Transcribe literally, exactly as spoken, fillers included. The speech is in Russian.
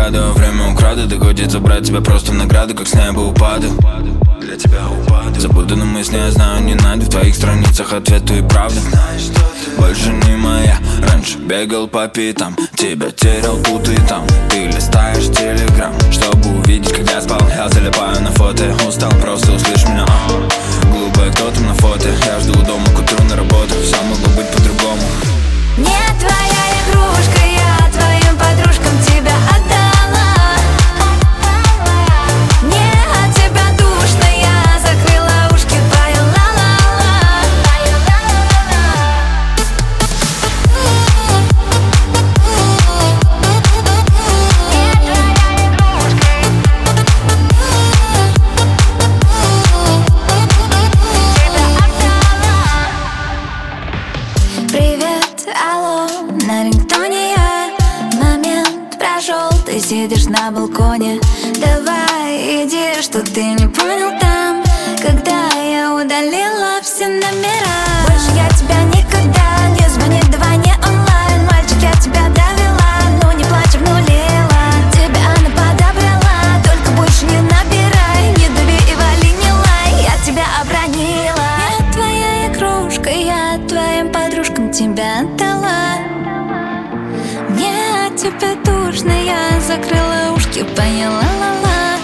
раду, время украду. Да хочет забрать тебя просто в награду, как с неба упаду. Для тебя упаду. Забуду на мысли, я знаю, не надо. В твоих страницах ответу и правда. Больше не моя. Раньше бегал по пятам, тебя терял тут и там. Ты листаешь телеграм, чтобы увидеть, как я спал. Я залипаю на фото, устал, просто услышь меня. а. Глупая, кто там на фото? Я жду дома к утру на работу. Все могло быть по-другому. Не твоя игрушка, я твоим подружкам тебя отдала. Мне от тебя душно, я закрыла ушки, пою ла-ла-ла. Привет, алло, на рингтоне я. Момент прошел, ты сидишь на балконе. Давай иди, что ты не понял там, когда я удалила все номера. Больше я тебя никогда не звони, давай не онлайн. Мальчик, я тебя довела, ну не плачь, обнулила. Тебя она подобрала, только больше не набирай. Не дури и вали, не лай, я тебя обронила. Я твоя игрушка, я твоим подружкам тебя отдала. Мне от тебя душно, я закрыла ушки, поняла, ла-ла.